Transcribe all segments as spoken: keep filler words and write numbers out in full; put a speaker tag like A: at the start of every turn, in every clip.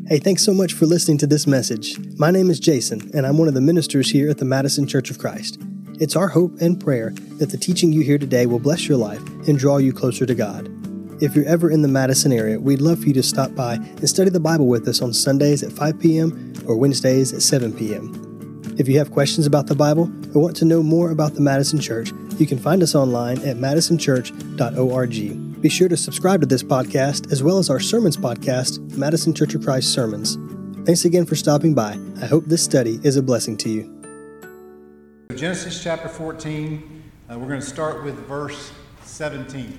A: Hey, thanks so much for listening to this message. My name is Jason, and I'm one of the ministers here at the Madison Church of Christ. It's our hope and prayer that the teaching you hear today will bless your life and draw you closer to God. If you're ever in the Madison area, we'd love for you to stop by and study the Bible with us on Sundays at five p.m. or Wednesdays at seven p.m. If you have questions about the Bible or want to know more about the Madison Church, you can find us online at madison church dot org. Be sure to subscribe to this podcast as well as our sermons podcast, Madison Church of Christ Sermons. Thanks again for stopping by. I hope this study is a blessing to you.
B: Genesis chapter fourteen, uh, we're going to start with verse seventeen.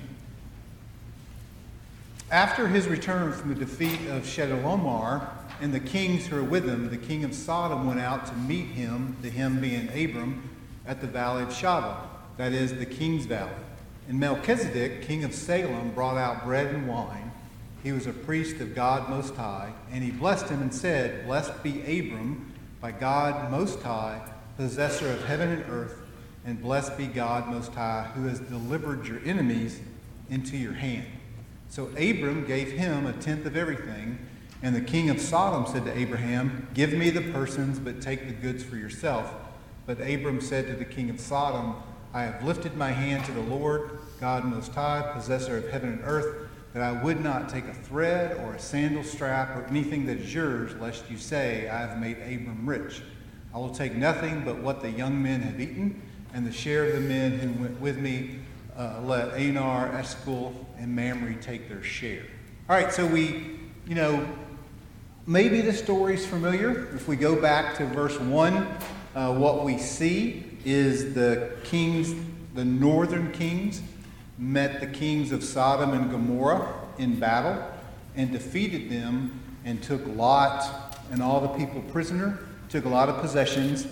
B: After his return from the defeat of Chedorlaomer and the kings who were with him, the king of Sodom went out to meet him, to him being Abram, at the valley of Shaveh, that is, the king's valley. And Melchizedek, king of Salem, brought out bread and wine. He was a priest of God Most High, and he blessed him and said, Blessed be Abram by God Most High, possessor of heaven and earth, and blessed be God Most High, who has delivered your enemies into your hand. So Abram gave him a tenth of everything, and the king of Sodom said to Abraham, Give me the persons, but take the goods for yourself. But Abram said to the king of Sodom, I have lifted my hand to the Lord, God Most High, possessor of heaven and earth, that I would not take a thread or a sandal strap or anything that is yours, lest you say, I have made Abram rich. I will take nothing but what the young men have eaten, and the share of the men who went with me, uh, let Anar, Eshcol, and Mamre take their share. All right, so we, you know, maybe the story's familiar. If we go back to verse one, uh, what we see is the kings, the northern kings, met the kings of Sodom and Gomorrah in battle and defeated them and took Lot and all the people prisoner, took a lot of possessions,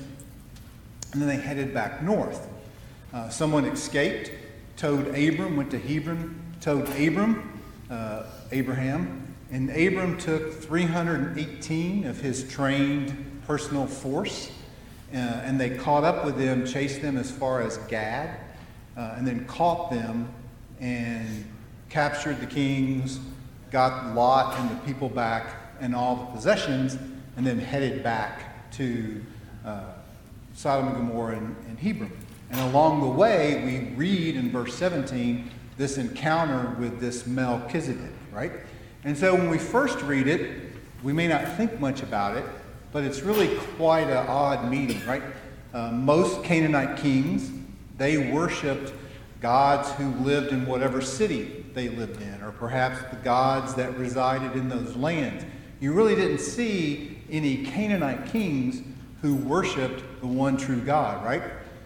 B: and then they headed back north. Uh, someone escaped, towed Abram, went to Hebron, towed Abram, uh, Abraham, and Abram took three hundred eighteen of his trained personal force, uh, and they caught up with them, chased them as far as Gad, uh, and then caught them and captured the kings, got Lot and the people back and all the possessions, and then headed back to uh, Sodom and Gomorrah and, and Hebron. And along the way, we read in verse seventeen this encounter with this Melchizedek, right? And so when we first read it, we may not think much about it, but it's really quite an odd meeting, right? Uh, most Canaanite kings, they worshipped gods who lived in whatever city they lived in, or perhaps the gods that resided in those lands. You really didn't see any Canaanite kings who worshipped the one true God, right?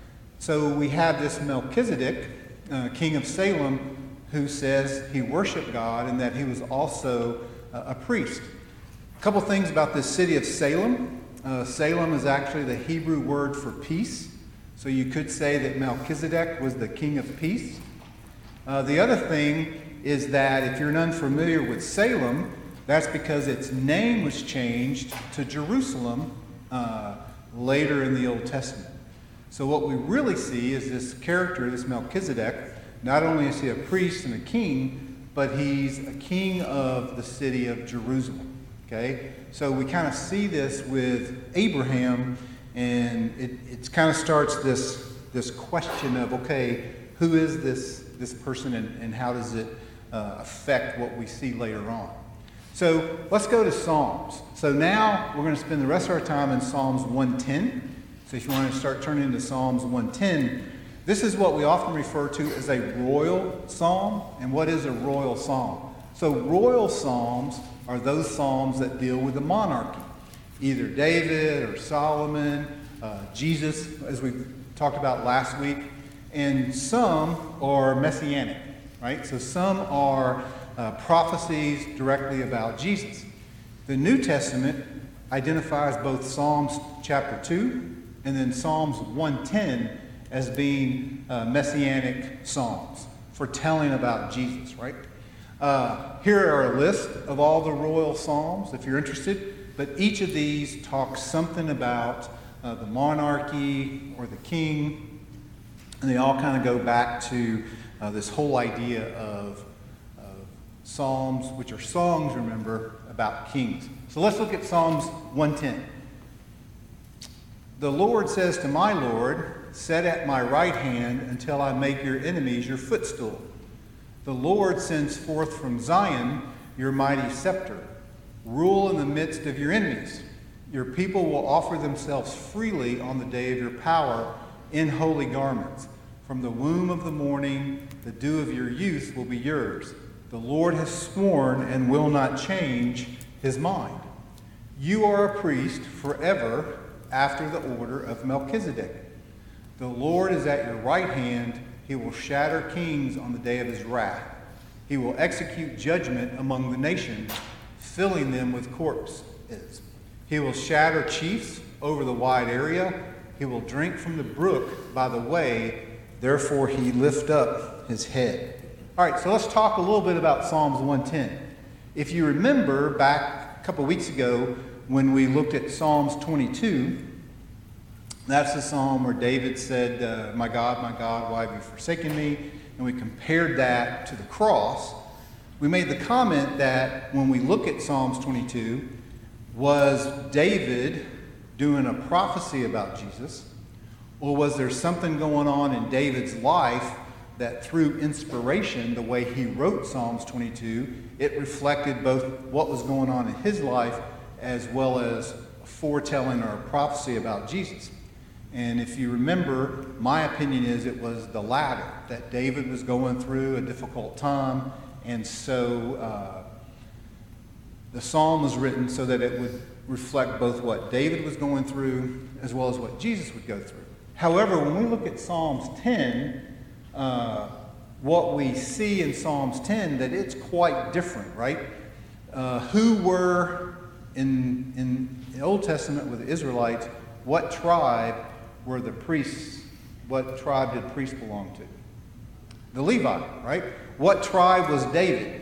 B: So we have this Melchizedek, uh, king of Salem, who says he worshiped God and that he was also uh, a priest. A couple things about this city of Salem. Uh, Salem is actually the Hebrew word for peace. So you could say that Melchizedek was the king of peace. Uh, the other thing is that if you're unfamiliar with Salem, that's because its name was changed to Jerusalem uh, later in the Old Testament. So what we really see is this character, this Melchizedek. Not only is he a priest and a king, but he's a king of the city of Jerusalem. Okay? So we kind of see this with Abraham, and it, it kind of starts this, this question of, okay, who is this, this person and, and how does it uh, affect what we see later on? So let's go to Psalms. So now we're going to spend the rest of our time in Psalms one ten. So if you want to start turning to Psalms one ten, this is what we often refer to as a royal psalm. And what is a royal psalm? So royal psalms are those psalms that deal with the monarchy. Either David or Solomon, uh, Jesus, as we talked about last week. And some are messianic, right? So some are uh, prophecies directly about Jesus. The New Testament identifies both Psalms chapter two and then Psalms one ten as being uh, messianic psalms for telling about Jesus, right? Uh, here are a list of all the royal psalms, if you're interested, but each of these talks something about uh, the monarchy or the king, and they all kind of go back to uh, this whole idea of, of psalms, which are songs, remember, about kings. So let's look at Psalms one ten. The Lord says to my Lord, "Set at my right hand until I make your enemies your footstool." The Lord sends forth from Zion your mighty scepter. Rule in the midst of your enemies. Your people will offer themselves freely on the day of your power in holy garments. From the womb of the morning, the dew of your youth will be yours. The Lord has sworn and will not change his mind. You are a priest forever after the order of Melchizedek. The Lord is at your right hand. He will shatter kings on the day of his wrath. He will execute judgment among the nations, filling them with corpses. He will shatter chiefs over the wide area. He will drink from the brook by the way. Therefore he lift up his head. All right, so let's talk a little bit about Psalms one ten. If you remember back a couple weeks ago when we looked at Psalms twenty-two, that's the psalm where David said, uh, my God, my God, why have you forsaken me? And we compared that to the cross. We made the comment that when we look at Psalms twenty-two, was David doing a prophecy about Jesus? Or was there something going on in David's life that through inspiration, the way he wrote Psalms twenty-two, it reflected both what was going on in his life as well as foretelling or a prophecy about Jesus? And if you remember, my opinion is it was the latter, that David was going through a difficult time, and so uh, the psalm was written so that it would reflect both what David was going through as well as what Jesus would go through. However, when we look at Psalms ten, uh, what we see in Psalms ten, that it's quite different, right? Uh, who were, in, in the Old Testament with the Israelites, what tribe were the priests? What tribe did priests belong to? The Levite, right? What tribe was David?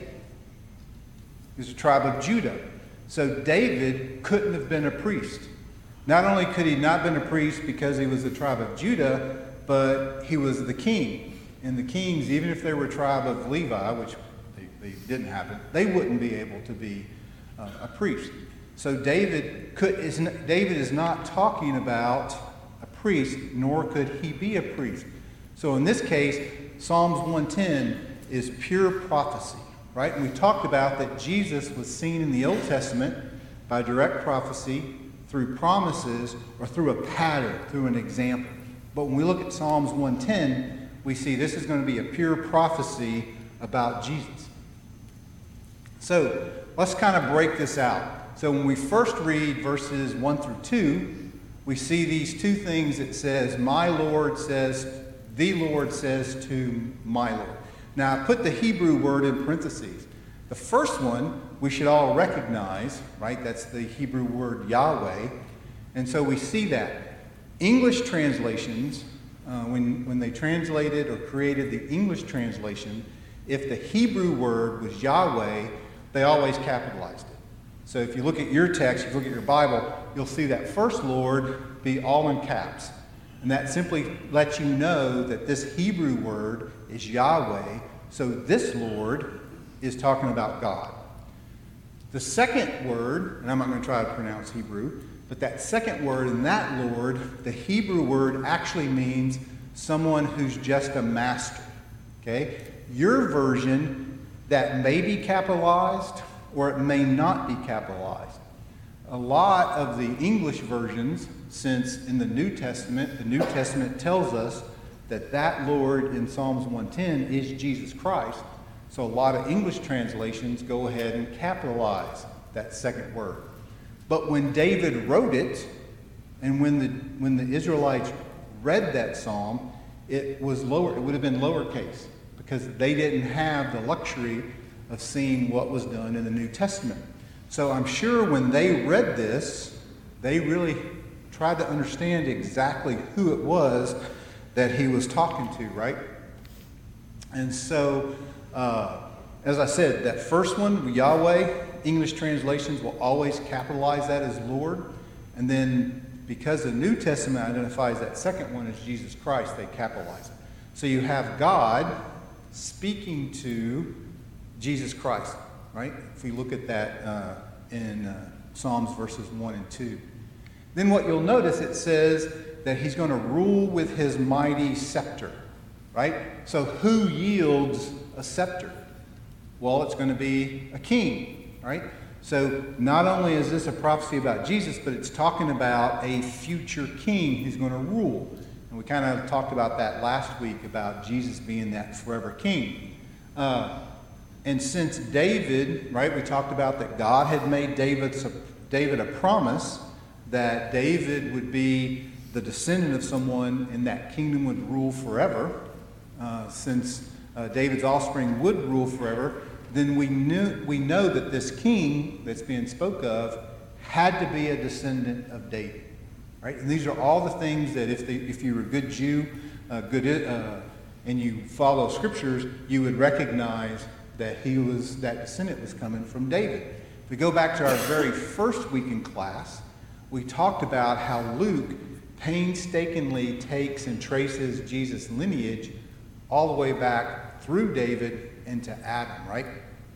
B: He was a tribe of Judah. So David couldn't have been a priest. Not only could he not have been a priest because he was the tribe of Judah, but he was the king. And the kings, even if they were a tribe of Levi, which they, they didn't happen, they wouldn't be able to be uh, a priest. So David could is David is not talking about a priest, nor could he be a priest. So in this case, Psalms one ten is pure prophecy, right? And we talked about that Jesus was seen in the Old Testament by direct prophecy, through promises, or through a pattern, through an example. But when we look at Psalms one ten, we see this is going to be a pure prophecy about Jesus. So let's kind of break this out. So when we first read verses one through two, we see these two things. It says, my Lord says, the Lord says to my Lord. Now, I put the Hebrew word in parentheses. The first one we should all recognize, right? That's the Hebrew word Yahweh. And so we see that. English translations, uh, when, when they translated or created the English translation, if the Hebrew word was Yahweh, they always capitalized it. So if you look at your text, if you look at your Bible, you'll see that first Lord be all in caps. And that simply lets you know that this Hebrew word is Yahweh. So this Lord is talking about God. The second word, and I'm not going to try to pronounce Hebrew, but that second word in that Lord, the Hebrew word actually means someone who's just a master. Okay? Your version, that may be capitalized or it may not be capitalized. A lot of the English versions, since in the New Testament, the New Testament tells us that that Lord in Psalms one ten is Jesus Christ. So a lot of English translations go ahead and capitalize that second word. But when David wrote it, and when the when the Israelites read that psalm, it was lower. It would have been lowercase because they didn't have the luxury of seeing what was done in the New Testament. So I'm sure when they read this, they really tried to understand exactly who it was that he was talking to, right? And so, uh, as I said, that first one, Yahweh, English translations will always capitalize that as Lord. And then because the New Testament identifies that second one as Jesus Christ, they capitalize it. So you have God speaking to Jesus Christ, right? If we look at that uh, in uh, Psalms verses one and two. Then what you'll notice, it says that he's going to rule with his mighty scepter, right? So who yields a scepter? Well, it's going to be a king, right? So not only is this a prophecy about Jesus, but it's talking about a future king who's going to rule. And we kind of talked about that last week, about Jesus being that forever king. Uh, and since David, right, we talked about that God had made David, David a promise that David would be the descendant of someone and that kingdom would rule forever. Uh, since uh, David's offspring would rule forever, then we knew we know that this king that's being spoke of had to be a descendant of David, right? And these are all the things that if they, if you were a good Jew, uh, good uh, and you follow scriptures, you would recognize that he was that descendant was coming from David. If we go back to our very first week in class, we talked about how Luke painstakingly takes and traces Jesus' lineage all the way back through David into Adam, right?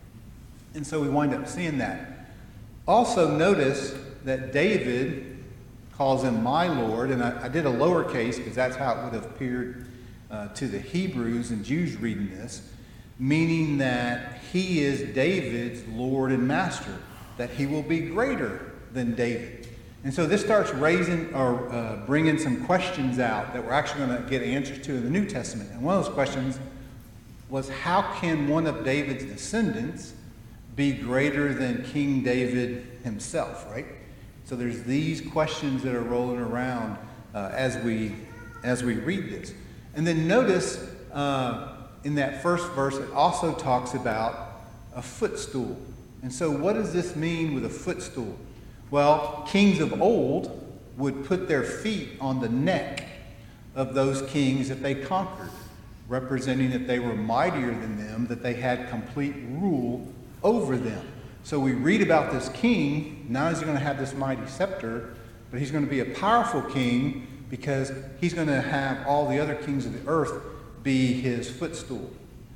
B: And so we wind up seeing that. Also notice that David calls him my Lord, and I, I did a lowercase because that's how it would have appeared uh, to the Hebrews and Jews reading this, meaning that he is David's Lord and Master, that he will be greater than David. And so this starts raising or uh, bringing some questions out that we're actually going to get answers to in the New Testament. And one of those questions was, how can one of David's descendants be greater than King David himself, right? So there's these questions that are rolling around uh, as we as we read this. And then notice uh, in that first verse, it also talks about a footstool. And so what does this mean with a footstool? Well, kings of old would put their feet on the neck of those kings that they conquered, representing that they were mightier than them, that they had complete rule over them. So we read about this king. Not only is he going to have this mighty scepter, but he's going to be a powerful king because he's going to have all the other kings of the earth be his footstool.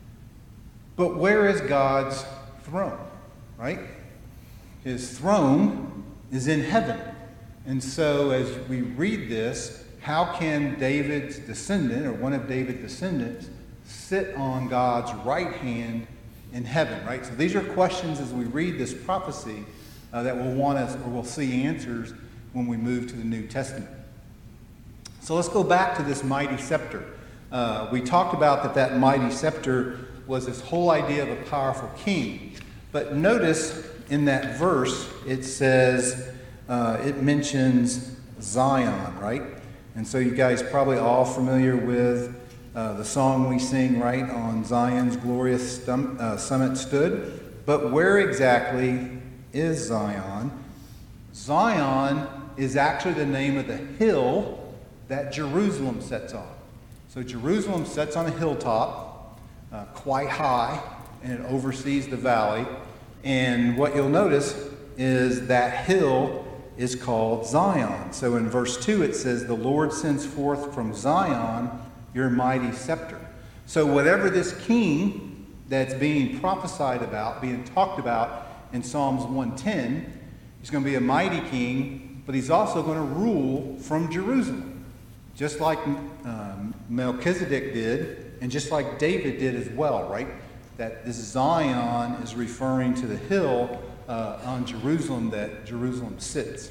B: But where is God's throne, right? His throne is in heaven. And so as we read this, how can David's descendant, or one of David's descendants, sit on God's right hand in heaven, right? So these are questions as we read this prophecy uh, that we'll want us, or we'll see answers when we move to the New Testament. So let's go back to this mighty scepter. Uh, we talked about that that mighty scepter was this whole idea of a powerful king. But notice in that verse, it says, uh, it mentions Zion, right? And so you guys probably all familiar with uh, the song we sing, right? On Zion's glorious stum- uh, summit stood. But where exactly is Zion? Zion is actually the name of the hill that Jerusalem sits on. So Jerusalem sits on a hilltop, uh, quite high, and it oversees the valley. And what you'll notice is that hill is called Zion. So in verse two it says, "The Lord sends forth from Zion your mighty scepter." So whatever this king that's being prophesied about, being talked about in Psalms one ten, he's going to be a mighty king, but he's also going to rule from Jerusalem, just like um, Melchizedek did, and just like David did as well, right? That this Zion is referring to the hill uh, on Jerusalem that Jerusalem sits.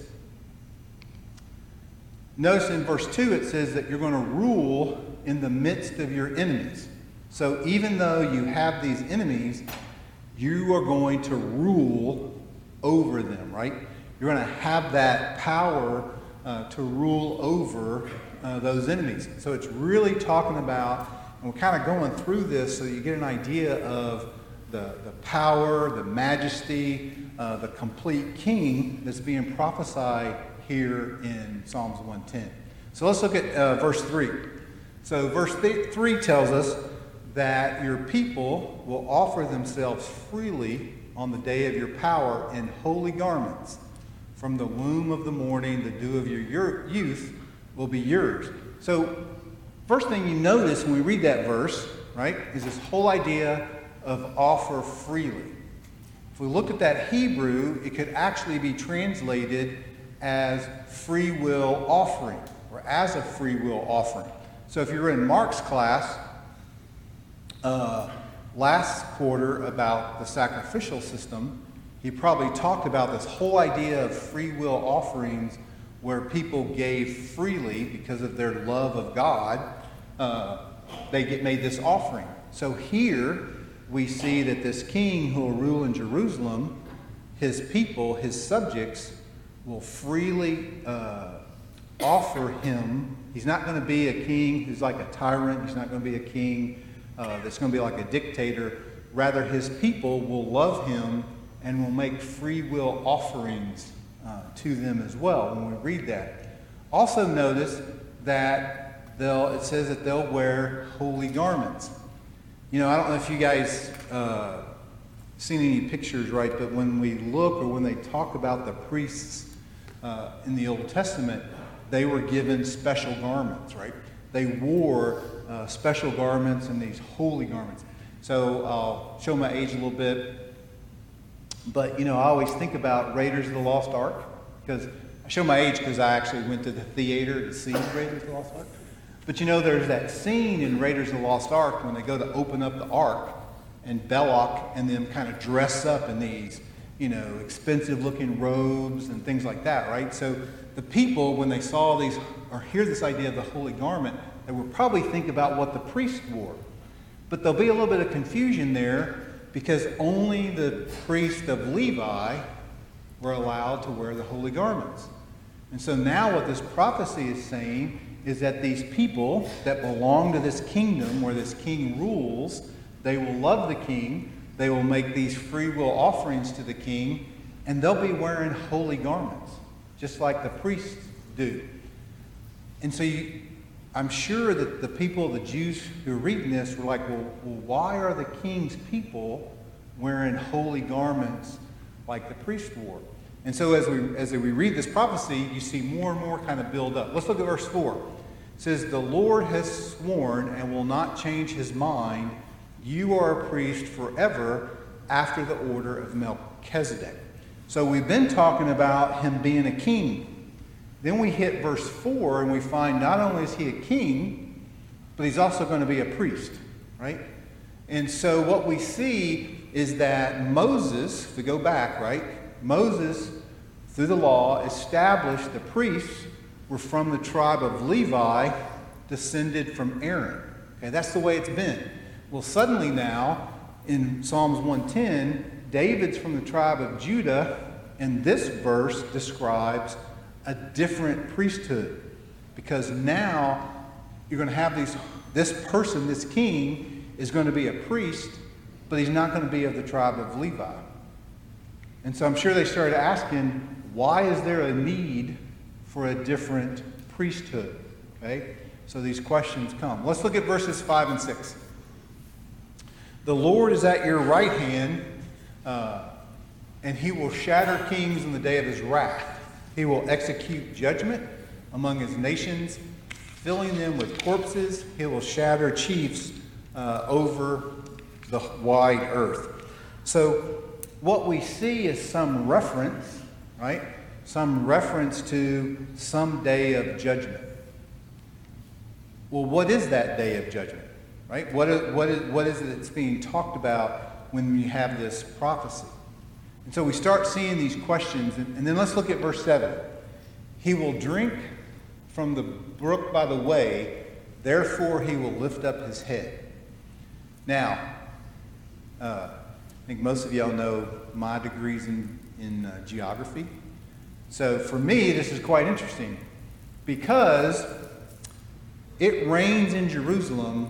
B: Notice in verse two it says that you're going to rule in the midst of your enemies. So even though you have these enemies, you are going to rule over them, right? You're going to have that power uh, to rule over uh, those enemies. So it's really talking about, and we're kind of going through this so you get an idea of the, the power, the majesty, uh, the complete king that's being prophesied here in Psalms one ten. So let's look at uh, verse three. So verse th- three tells us that your people will offer themselves freely on the day of your power in holy garments. From the womb of the morning, the dew of your, your youth will be yours. So first thing you notice when we read that verse, right, is this whole idea of offer freely. If we look at that Hebrew, it could actually be translated as free will offering, or as a free will offering. So if you were in Mark's class uh, last quarter about the sacrificial system, he probably talked about this whole idea of free will offerings where people gave freely because of their love of God. Uh, they get made this offering. So here we see that this king who will rule in Jerusalem, his people, his subjects, will freely uh, offer him. He's not going to be a king who's like a tyrant. He's not going to be a king uh, that's going to be like a dictator. Rather, his people will love him and will make free will offerings uh, to them as well when we read that. Also notice that they'll, it says that they'll wear holy garments. You know, I don't know if you guys uh, seen any pictures, right, but when we look or when they talk about the priests uh, in the Old Testament, they were given special garments, right? They wore uh, special garments and these holy garments. So I'll show my age a little bit. But, you know, I always think about Raiders of the Lost Ark, because I show my age because I actually went to the theater to see Raiders of the Lost Ark. But, you know, there's that scene in Raiders of the Lost Ark when they go to open up the Ark, and Belloc and them kind of dress up in these, you know, expensive-looking robes and things like that, right? So the people, when they saw these, or hear this idea of the holy garment, they would probably think about what the priest wore. But there'll be a little bit of confusion there, because only the priests of Levi were allowed to wear the holy garments. And so now what this prophecy is saying is that these people that belong to this kingdom where this king rules, they will love the king, they will make these free will offerings to the king, and they'll be wearing holy garments, just like the priests do. And so you, I'm sure that the people, the Jews who are reading this, were like, well, well, why are the king's people wearing holy garments like the priest wore? And so as we as we read this prophecy, you see more and more kind of build up. Let's look at verse four. It says, the Lord has sworn and will not change his mind. You are a priest forever after the order of Melchizedek. So we've been talking about him being a king. Then we hit verse four and we find not only is he a king, but he's also going to be a priest, right? And so what we see is that Moses, if we go back, right? Moses, through the law, established the priests were from the tribe of Levi, descended from Aaron. Okay, that's the way it's been. Well, suddenly now, in Psalms one ten, David's from the tribe of Judah, and this verse describes a different priesthood, because now you're going to have these, this person, this king, is going to be a priest, but he's not going to be of the tribe of Levi. And so I'm sure they started asking, why is there a need for a different priesthood? Okay, so these questions come. Let's look at verses five and six. The Lord is at your right hand, uh, and he will shatter kings in the day of his wrath. He will execute judgment among his nations, filling them with corpses. He will shatter chiefs uh, over the wide earth. So what we see is some reference, right? Some reference to some day of judgment. Well, what is that day of judgment, right? What is, what is, what is it that's being talked about when you have this prophecy? And so we start seeing these questions, and, and then let's look at verse seven. He will drink from the brook by the way, therefore he will lift up his head. Now, uh, I think most of y'all know my degrees in, in uh, geography. So for me, this is quite interesting, because it rains in Jerusalem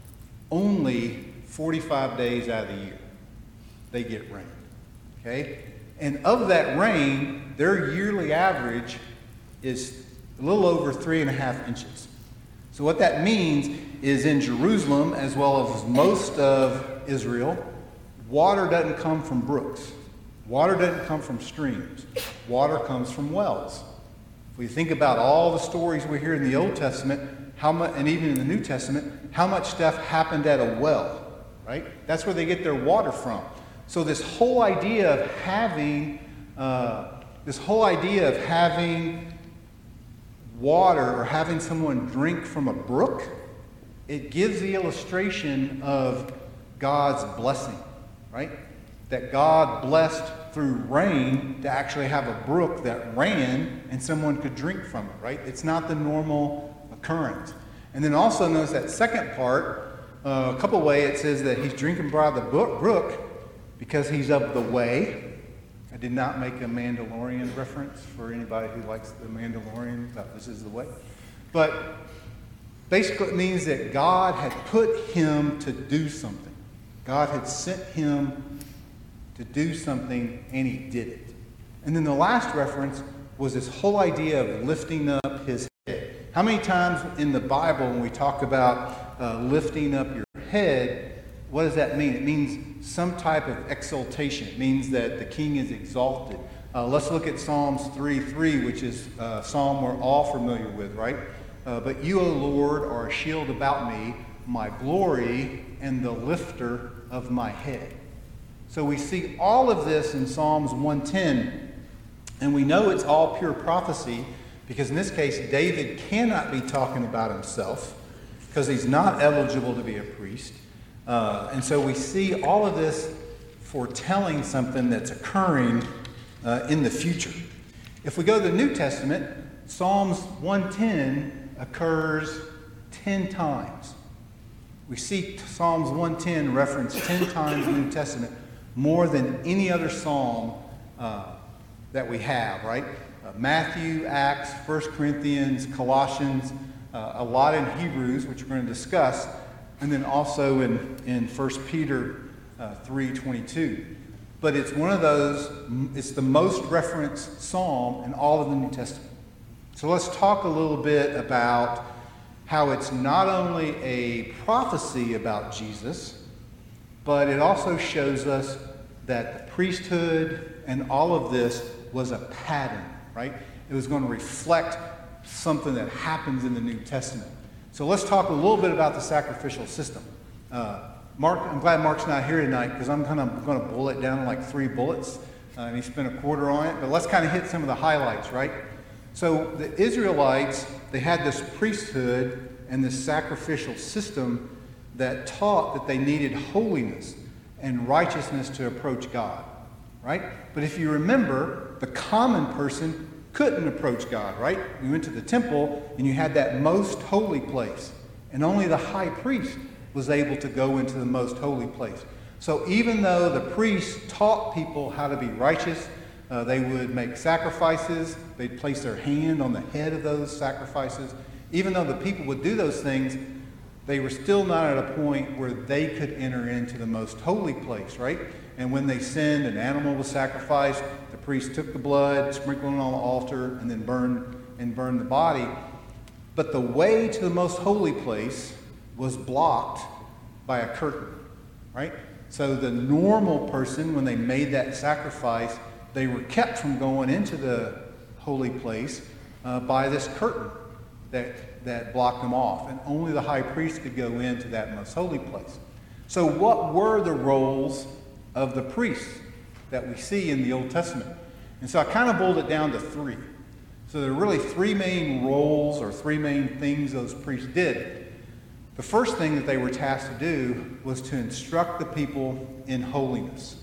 B: only forty-five days out of the year. They get rain. Okay? And of that rain, their yearly average is a little over three and a half inches. So what that means is in Jerusalem, as well as most of Israel, water doesn't come from brooks. Water doesn't come from streams. Water comes from wells. If we think about all the stories we hear in the Old Testament, how much, and even in the New Testament, how much stuff happened at a well, right? That's where they get their water from. So this whole idea of having, uh, this whole idea of having water or having someone drink from a brook, it gives the illustration of God's blessing, right? That God blessed through rain to actually have a brook that ran and someone could drink from it, right? It's not the normal occurrence. And then also notice that second part, uh, a couple ways it says that he's drinking by the brook because he's of the way. I did not make a Mandalorian reference for anybody who likes the Mandalorian. No, this is the way. But basically it means that God had put him to do something. God had sent him to do something, and he did it. And then the last reference was this whole idea of lifting up his head. How many times in the Bible when we talk about uh, lifting up your head, what does that mean? It means some type of exaltation. It means that the king is exalted. Uh, let's look at Psalms three three, which is a psalm we're all familiar with, right? Uh, but you, O Lord, are a shield about me, my glory, and the lifter of my head. So we see all of this in Psalms one ten, and we know it's all pure prophecy because in this case, David cannot be talking about himself because he's not eligible to be a priest. Uh, and so we see all of this foretelling something that's occurring uh, in the future. If we go to the New Testament, Psalms one ten occurs ten times. We see Psalms one ten referenced ten times in the New Testament, more than any other psalm uh, that we have, right? Uh, Matthew, Acts, First Corinthians, Colossians, uh, a lot in Hebrews, which we're going to discuss, and then also in, in First Peter uh, three twenty-two. But it's one of those, it's the most referenced psalm in all of the New Testament. So let's talk a little bit about how it's not only a prophecy about Jesus, but it also shows us that the priesthood and all of this was a pattern, right? It was going to reflect something that happens in the New Testament. So let's talk a little bit about the sacrificial system. Uh, Mark, I'm glad Mark's not here tonight because I'm kind of going to bullet down in like three bullets, uh, and he spent a quarter on it. But let's kind of hit some of the highlights, right? So the Israelites, they had this priesthood and this sacrificial system that taught that they needed holiness and righteousness to approach God, right? But if you remember, the common person couldn't approach God, right? You went to the temple and you had that most holy place, and only the high priest was able to go into the most holy place. So even though the priests taught people how to be righteous, uh, they would make sacrifices, they'd place their hand on the head of those sacrifices. Even though the people would do those things, they were still not at a point where they could enter into the most holy place, right? And when they sinned, an animal was sacrificed, the priest took the blood, sprinkled it on the altar, and then burned and burned the body. But the way to the most holy place was blocked by a curtain, right? So the normal person, when they made that sacrifice, they were kept from going into the holy place uh, by this curtain that, that blocked them off. And only the high priest could go into that most holy place. So what were the roles of the priests that we see in the Old Testament? And so I kind of boiled it down to three. So there are really three main roles or three main things those priests did. The first thing that they were tasked to do was to instruct the people in holiness,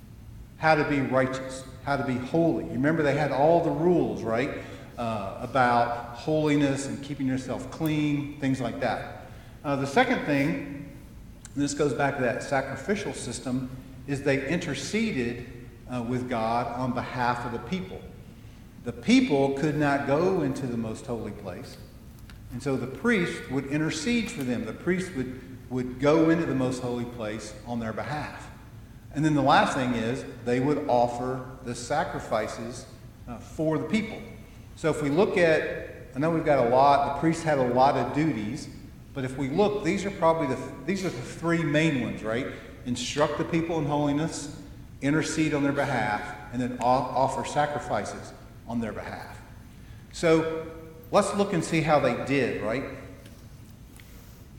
B: how to be righteous, how to be holy. You remember they had all the rules, right, uh, about holiness and keeping yourself clean, things like that. Uh, the second thing, and this goes back to that sacrificial system, is they interceded uh, with God on behalf of the people. The people could not go into the most holy place. And so the priest would intercede for them. The priest would, would go into the most holy place on their behalf. And then the last thing is they would offer the sacrifices uh, for the people. So if we look at, I know we've got a lot, the priests had a lot of duties, but if we look, these are probably the, these are the three main ones, right? Instruct the people in holiness, intercede on their behalf, and then offer sacrifices on their behalf. So let's look and see how they did, right?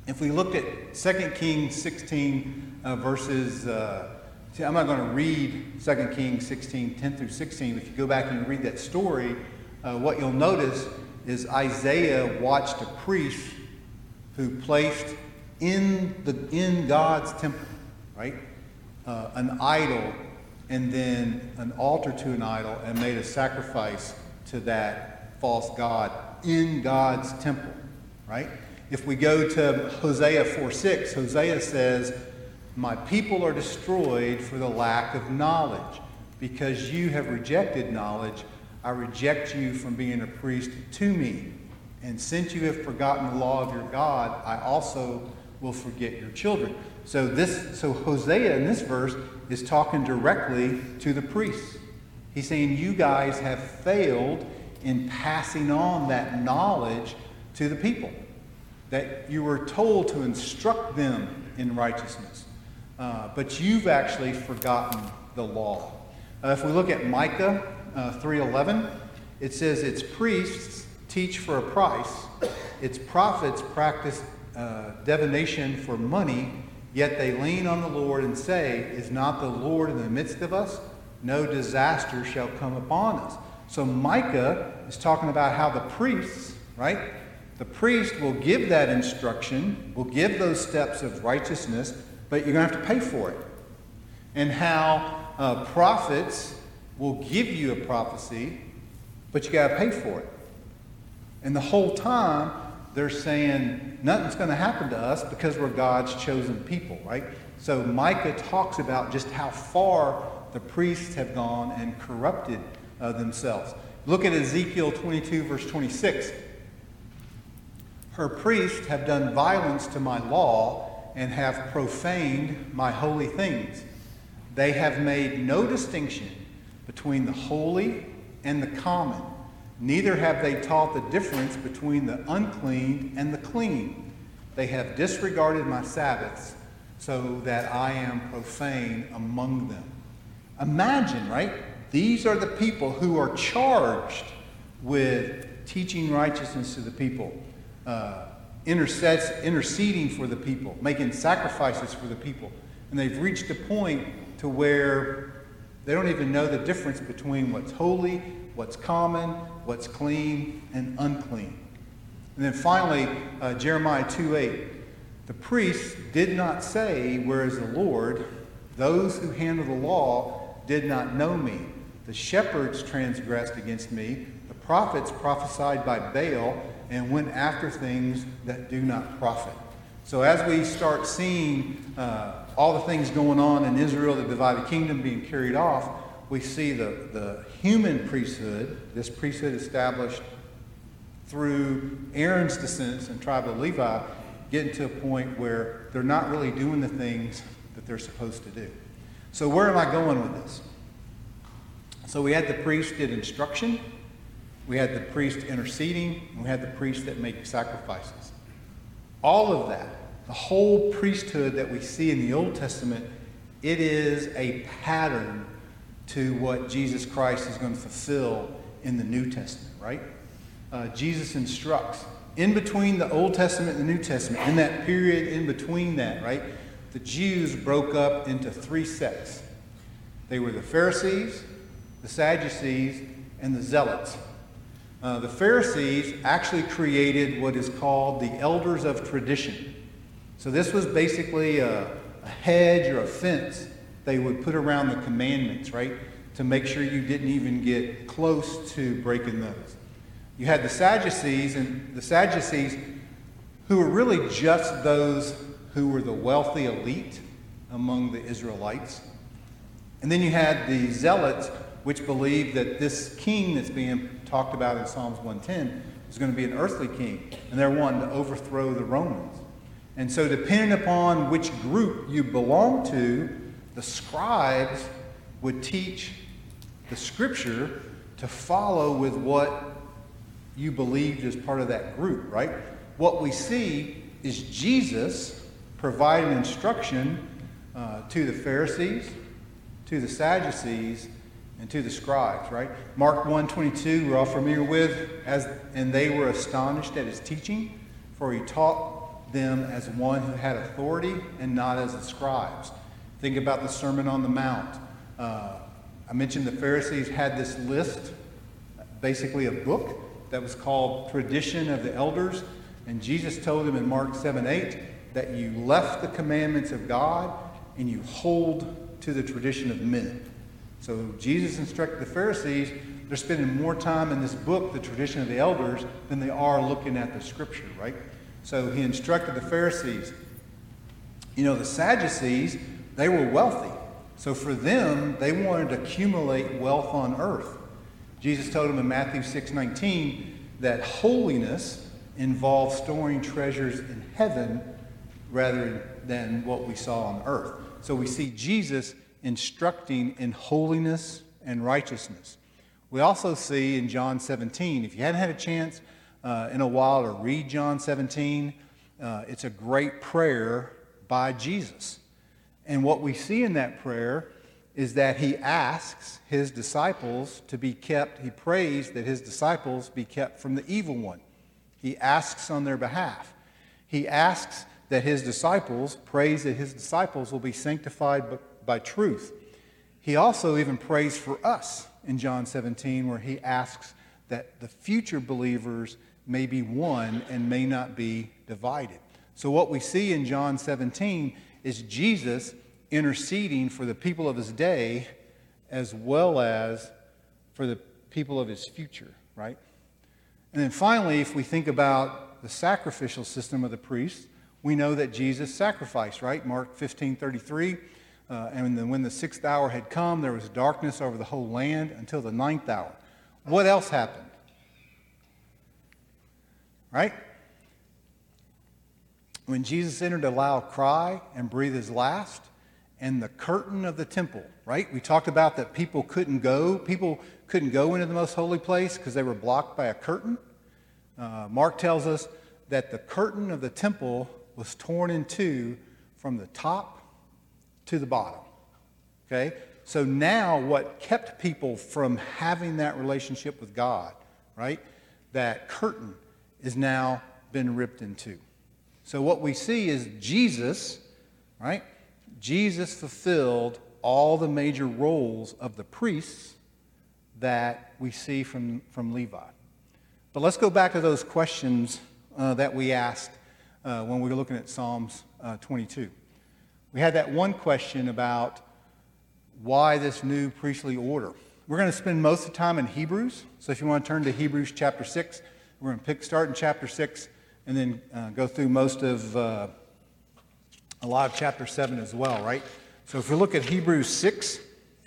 B: If we looked at Second Kings sixteen, uh, verses, uh, I'm not going to read Second Kings sixteen, ten through sixteen. If you go back and you read that story, uh, what you'll notice is Isaiah watched a priest who placed in the in God's temple, right, uh, an idol, and then an altar to an idol, and made a sacrifice to that false god in God's temple, right? If we go to Hosea four six, Hosea says, "My people are destroyed for the lack of knowledge. Because you have rejected knowledge, I reject you from being a priest to me. And since you have forgotten the law of your God, I also will forget your children." So this, so Hosea in this verse is talking directly to the priests. He's saying, you guys have failed in passing on that knowledge to the people, that you were told to instruct them in righteousness. Uh, but you've actually forgotten the law. Uh, if we look at Micah uh, three eleven, it says, "Its priests teach for a price, its prophets practice uh, divination for money, yet they lean on the Lord and say, 'Is not the Lord in the midst of us? No disaster shall come upon us.'" So Micah is talking about how the priests, right? The priest will give that instruction, will give those steps of righteousness, but you're going to have to pay for it. And how uh, prophets will give you a prophecy, but you got to pay for it. And the whole time they're saying nothing's going to happen to us because we're God's chosen people, right? So Micah talks about just how far the priests have gone and corrupted uh, themselves. Look at Ezekiel twenty-two, verse twenty-six. "Her priests have done violence to my law and have profaned my holy things. They have made no distinction between the holy and the common. Neither have they taught the difference between the unclean and the clean. They have disregarded my Sabbaths, so that I am profane among them." Imagine, right? These are the people who are charged with teaching righteousness to the people, uh, interceding for the people, making sacrifices for the people. And they've reached a point to where they don't even know the difference between what's holy, what's common, what's clean, and unclean. And then finally, uh, Jeremiah two eight. "The priests did not say, 'Where is the Lord?' Those who handle the law did not know me. The shepherds transgressed against me. The prophets prophesied by Baal and went after things that do not profit." So as we start seeing uh, all the things going on in Israel, the divided kingdom being carried off, we see the, the human priesthood, this priesthood established through Aaron's descendants and tribe of Levi, getting to a point where they're not really doing the things that they're supposed to do. So where am I going with this? So we had the priest did instruction, we had the priest interceding, and we had the priest that make sacrifices. All of that, the whole priesthood that we see in the Old Testament, it is a pattern to what Jesus Christ is going to fulfill in the New Testament, right? Uh, Jesus instructs. In between the Old Testament and the New Testament, in that period in between that, right, the Jews broke up into three sects. They were the Pharisees, the Sadducees, and the Zealots. Uh, the Pharisees actually created what is called the elders of tradition. So this was basically a, a hedge or a fence they would put around the commandments, right, to make sure you didn't even get close to breaking those. You had the Sadducees, and the Sadducees who were really just those who were the wealthy elite among the Israelites. And then you had the Zealots, which believed that this king that's being talked about in Psalms one ten is going to be an earthly king, and they're wanting to overthrow the Romans. And so depending upon which group you belong to, the scribes would teach the scripture to follow with what you believed as part of that group, right? What we see is Jesus providing instruction uh, to the Pharisees, to the Sadducees, and to the scribes, right? Mark one twenty-two, we're all familiar with, as and they were astonished at his teaching, for he taught them as one who had authority and not as the scribes. Think about the Sermon on the Mount. Uh, I mentioned the Pharisees had this list, basically a book, that was called Tradition of the Elders. And Jesus told them in Mark seven eight that you left the commandments of God and you hold to the tradition of men. So Jesus instructed the Pharisees, they're spending more time in this book, the tradition of the elders, than they are looking at the scripture, right? So he instructed the Pharisees. You know, the Sadducees, they were wealthy. So for them, they wanted to accumulate wealth on earth. Jesus told them in Matthew six nineteen that holiness involves storing treasures in heaven rather than what we saw on earth. So we see Jesus instructing in holiness and righteousness. We also see in John seventeen, if you hadn't had a chance uh, in a while to read John seventeen, uh, it's a great prayer by Jesus. And what we see in that prayer is that he asks his disciples to be kept, he prays that his disciples be kept from the evil one. He asks on their behalf. He asks that his disciples, prays that his disciples will be sanctified by, by truth. He also even prays for us in John seventeen, where he asks that the future believers may be one and may not be divided. So what we see in John seventeen is Jesus interceding for the people of his day as well as for the people of his future, right? And then finally, if we think about the sacrificial system of the priests, we know that Jesus sacrificed, right? Mark fifteen thirty-three, uh, and then when the sixth hour had come, there was darkness over the whole land until the ninth hour. What else happened? Right? When Jesus entered a loud cry and breathed his last, and the curtain of the temple, right? We talked about that people couldn't go. People couldn't go into the most holy place because they were blocked by a curtain. Uh, Mark tells us that the curtain of the temple was torn in two from the top to the bottom. Okay? So now what kept people from having that relationship with God, right? That curtain is now been ripped in two. So what we see is Jesus, right? Jesus fulfilled all the major roles of the priests that we see from, from Levi. But let's go back to those questions uh, that we asked uh, when we were looking at Psalms uh, twenty-two. We had that one question about why this new priestly order. We're going to spend most of the time in Hebrews. So if you want to turn to Hebrews chapter six, we're going to pick start in chapter six and then uh, go through most of uh, a lot of chapter seven as well, right? So if we look at Hebrews six,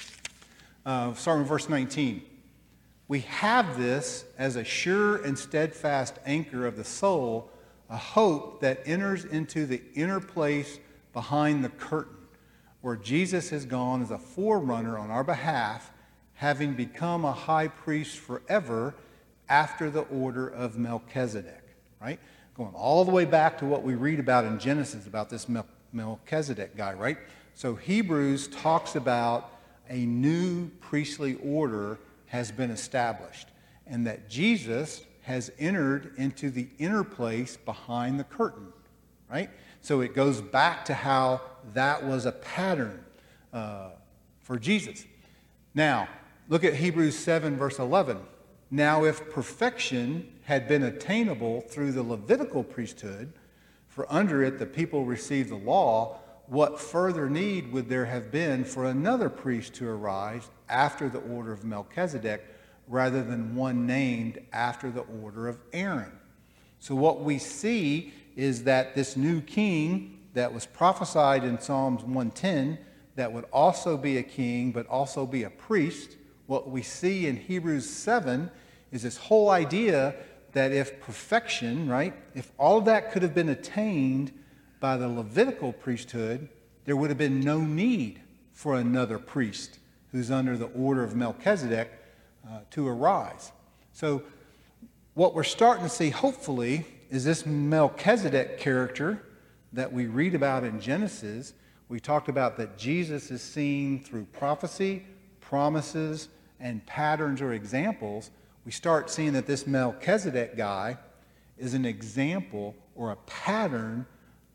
B: uh, starting with verse nineteen, we have this as a sure and steadfast anchor of the soul, a hope that enters into the inner place behind the curtain, where Jesus has gone as a forerunner on our behalf, having become a high priest forever after the order of Melchizedek, right? Going all the way back to what we read about in Genesis about this Mel- Melchizedek guy, right? So Hebrews talks about a new priestly order has been established, and that Jesus has entered into the inner place behind the curtain, right? So it goes back to how that was a pattern uh, for Jesus. Now, look at Hebrews seven, verse eleven. Now, if perfection had been attainable through the Levitical priesthood, for under it the people received the law, what further need would there have been for another priest to arise after the order of Melchizedek, rather than one named after the order of Aaron? So what we see is that this new king that was prophesied in Psalms one ten, that would also be a king but also be a priest, what we see in Hebrews seven is this whole idea that if perfection, right, if all of that could have been attained by the Levitical priesthood, there would have been no need for another priest who's under the order of Melchizedek uh, to arise. So what we're starting to see, hopefully, is this Melchizedek character that we read about in Genesis. We talked about that Jesus is seen through prophecy, promises, and patterns or examples. We start seeing that this Melchizedek guy is an example or a pattern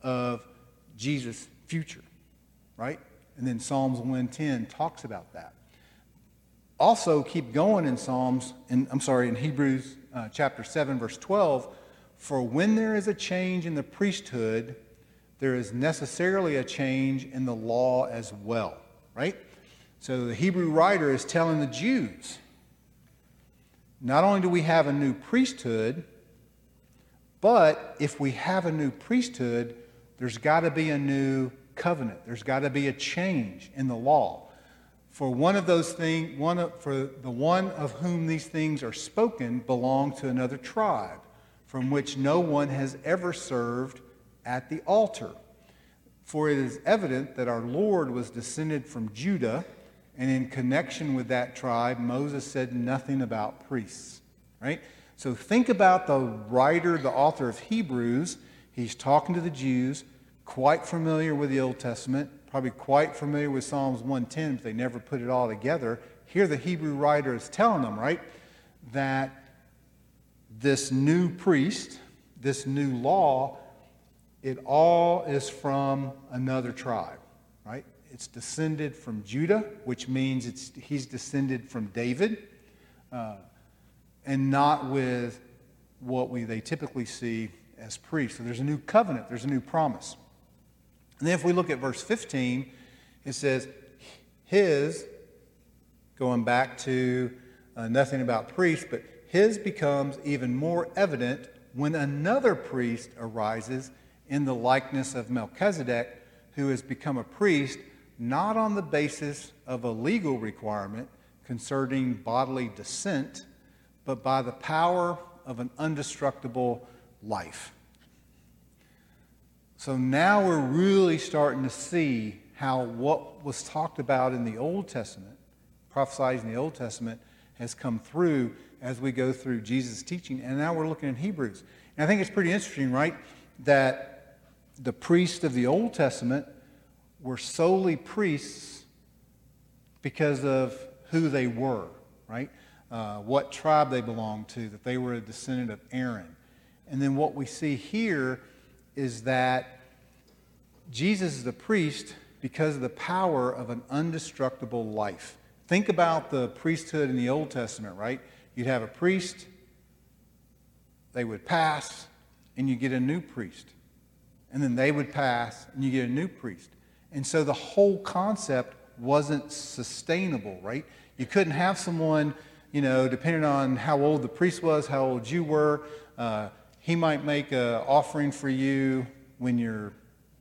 B: of Jesus' future, right? And then Psalms one ten talks about that. Also, keep going in Psalms, in, I'm sorry, in Hebrews uh, chapter seven, verse twelve, for when there is a change in the priesthood, there is necessarily a change in the law as well, right? So the Hebrew writer is telling the Jews, not only do we have a new priesthood, but if we have a new priesthood, there's got to be a new covenant. There's got to be a change in the law. For one of those things, one of, for the one of whom these things are spoken belonged to another tribe, from which no one has ever served at the altar. For it is evident that our Lord was descended from Judah, and in connection with that tribe, Moses said nothing about priests, right? So think about the writer, the author of Hebrews. He's talking to the Jews, quite familiar with the Old Testament, probably quite familiar with Psalms one ten, but they never put it all together. Here the Hebrew writer is telling them, right, that this new priest, this new law, it all is from another tribe, right? It's descended from Judah, which means it's he's descended from David, uh, and not with what we they typically see as priests. So there's a new covenant, there's a new promise. And then if we look at verse fifteen, it says, his, going back to uh, nothing about priests, but his becomes even more evident when another priest arises in the likeness of Melchizedek, who has become a priest not on the basis of a legal requirement concerning bodily descent, but by the power of an undestructible life. So now we're really starting to see how what was talked about in the Old Testament, prophesied in the Old Testament, has come through as we go through Jesus' teaching. And now we're looking at Hebrews. And I think it's pretty interesting, right, that the priests of the Old Testament were solely priests because of who they were, right? Uh, what tribe they belonged to, that they were a descendant of Aaron. And then what we see here is that Jesus is a priest because of the power of an undestructible life. Think about the priesthood in the Old Testament, right? You'd have a priest, they would pass, and you get a new priest. And then they would pass, and you get a new priest. And so the whole concept wasn't sustainable, right? You couldn't have someone, you know, depending on how old the priest was, how old you were, uh, he might make an offering for you when you're,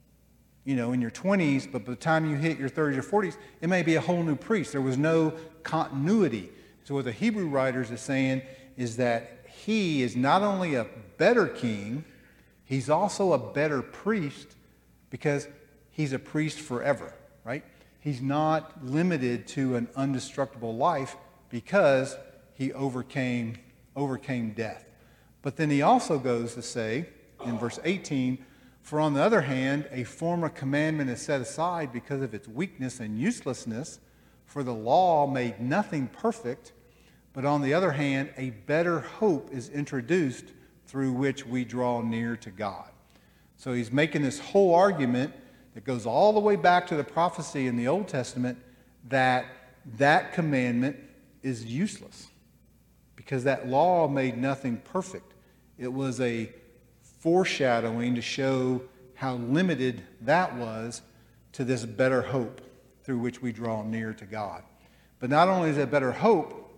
B: you know, in your twenties, but by the time you hit your thirties or forties, it may be a whole new priest. There was no continuity. So what the Hebrew writers are saying is that he is not only a better king, he's also a better priest because he's a priest forever, right? He's not limited to an indestructible life because he overcame, overcame death. But then he also goes to say, in verse eighteen, for on the other hand, a former commandment is set aside because of its weakness and uselessness, for the law made nothing perfect, but on the other hand, a better hope is introduced through which we draw near to God. So he's making this whole argument that goes all the way back to the prophecy in the Old Testament that that commandment is useless because that law made nothing perfect. It was a foreshadowing to show how limited that was to this better hope through which we draw near to God. But not only is it a better hope,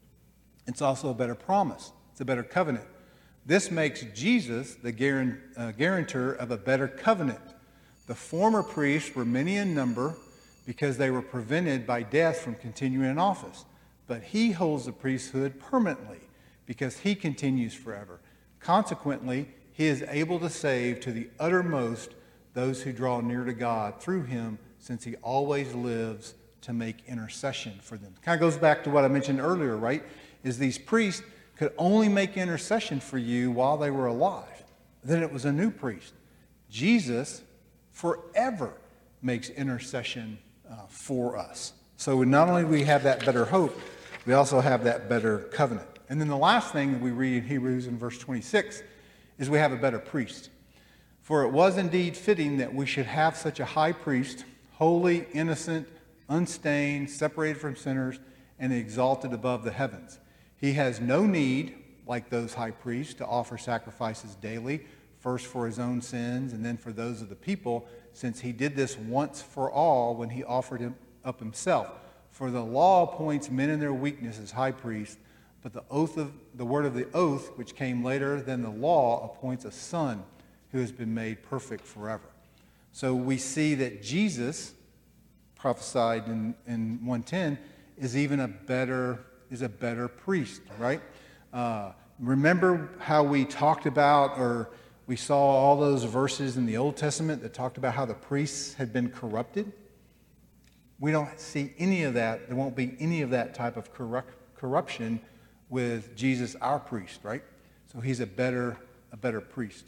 B: it's also a better promise. It's a better covenant. This makes Jesus the guaran- uh, guarantor of a better covenant. The former priests were many in number because they were prevented by death from continuing in office. But he holds the priesthood permanently because he continues forever. Consequently, he is able to save to the uttermost those who draw near to God through him, since he always lives to make intercession for them. Kind of goes back to what I mentioned earlier, right? Is these priests could only make intercession for you while they were alive. Then it was a new priest. Jesus forever makes intercession uh, for us. So not only do we have that better hope, we also have that better covenant. And then the last thing that we read in Hebrews in verse twenty-six is we have a better priest. For it was indeed fitting that we should have such a high priest, holy, innocent, unstained, separated from sinners, and exalted above the heavens. He has no need, like those high priests, to offer sacrifices daily, first for his own sins and then for those of the people, since he did this once for all when he offered him up himself. For the law appoints men in their weakness as high priests, but the oath of the word of the oath, which came later than the law, appoints a son who has been made perfect forever. So we see that Jesus, prophesied in, in one ten, is even a better is a better priest, right? Uh, remember how we talked about, or we saw all those verses in the Old Testament that talked about how the priests had been corrupted? We don't see any of that. There won't be any of that type of corrupt, corruption with Jesus, our priest, right? So he's a better a better priest.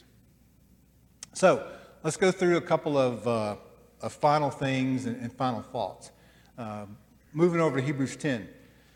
B: So let's go through a couple of, uh, of final things and, and final thoughts. Uh, moving over to Hebrews ten.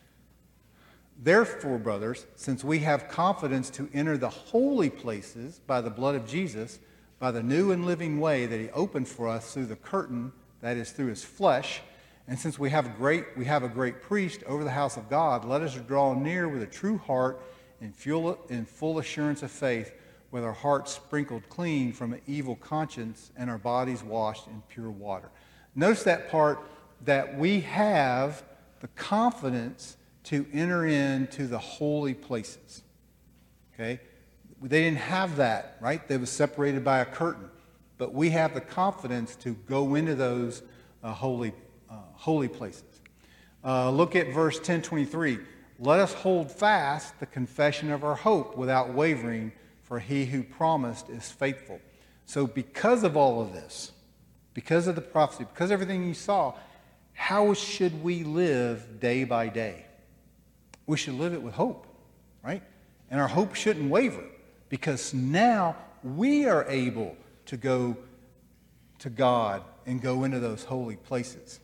B: Therefore, brothers, since we have confidence to enter the holy places by the blood of Jesus, by the new and living way that he opened for us through the curtain, that is through his flesh, and since we have a great we have a great priest over the house of God, let us draw near with a true heart in full, in full assurance of faith, with our hearts sprinkled clean from an evil conscience and our bodies washed in pure water. Notice that part, that we have the confidence to enter into the holy places. Okay? They didn't have that, right? They were separated by a curtain. But we have the confidence to go into those uh, holy, uh, holy places. Uh, look at verse ten twenty-three. Let us hold fast the confession of our hope without wavering, for he who promised is faithful. So because of all of this, because of the prophecy, because of everything you saw, how should we live day by day? We should live it with hope, right? And our hope shouldn't waver, because now we are able to go to God and go into those holy places.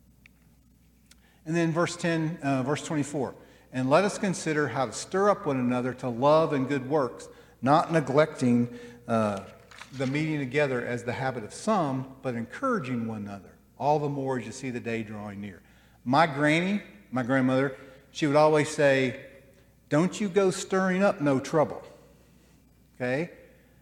B: And then verse ten, uh, verse twenty-four. And let us consider how to stir up one another to love and good works, not neglecting uh, the meeting together as the habit of some, but encouraging one another, all the more as you see the day drawing near. My granny, my grandmother, she would always say, don't you go stirring up no trouble. Okay?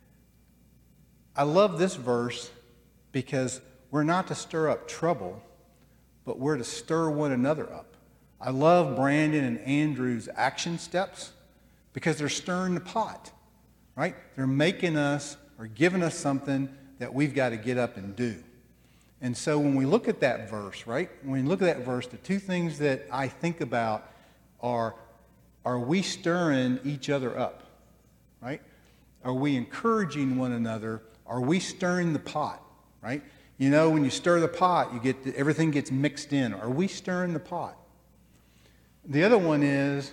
B: I love this verse because we're not to stir up trouble, but we're to stir one another up. I love Brandon and Andrew's action steps because they're stirring the pot, right? They're making us or giving us something that we've got to get up and do. And so when we look at that verse, right? When we look at that verse, the two things that I think about are, are we stirring each other up, right? Are we encouraging one another? Are we stirring the pot, right? You know, when you stir the pot, you get the, everything gets mixed in. Are we stirring the pot? The other one is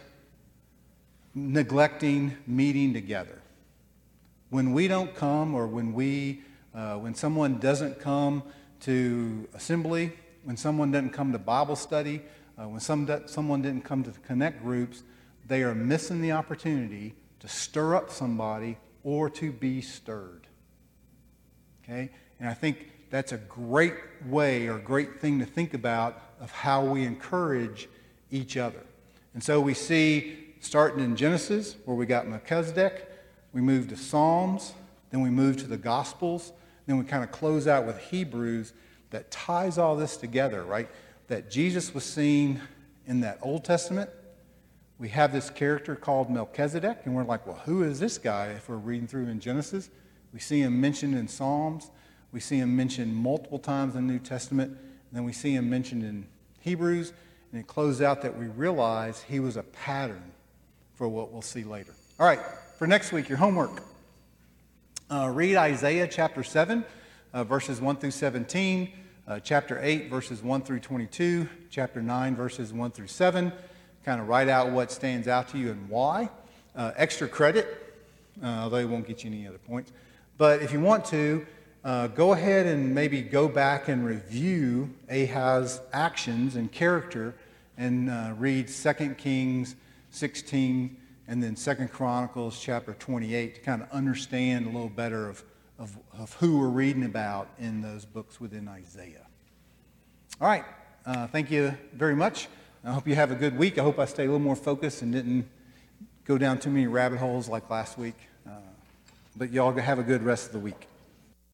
B: neglecting meeting together. When we don't come, or when we, uh, when someone doesn't come to assembly, when someone doesn't come to Bible study, uh, when some someone didn't come to the connect groups, they are missing the opportunity to stir up somebody or to be stirred. Okay, and I think that's a great way or great thing to think about of how we encourage each other. And so we see, starting in Genesis, where we got Melchizedek, we move to Psalms, then we move to the Gospels, then we kind of close out with Hebrews that ties all this together, right? That Jesus was seen in that Old Testament. We have this character called Melchizedek, and we're like, well, who is this guy if we're reading through in Genesis? We see him mentioned in Psalms. We see him mentioned multiple times in the New Testament. And then we see him mentioned in Hebrews. And it closes out that we realize he was a pattern for what we'll see later. All right, for next week, your homework. Uh, read Isaiah chapter seven, uh, verses one through seventeen, uh, chapter eight, verses one through twenty-two, chapter nine, verses one through seven. Kind of write out what stands out to you and why. Uh, extra credit, uh, although it won't get you any other points. But if you want to, uh, go ahead and maybe go back and review Ahaz's actions and character and uh, read Second Kings sixteen and then Second Chronicles chapter twenty-eight to kind of understand a little better of, of, of who we're reading about in those books within Isaiah. All right. Uh, thank you very much. I hope you have a good week. I hope I stayed a little more focused and didn't go down too many rabbit holes like last week. Uh, but y'all have a good rest of the week.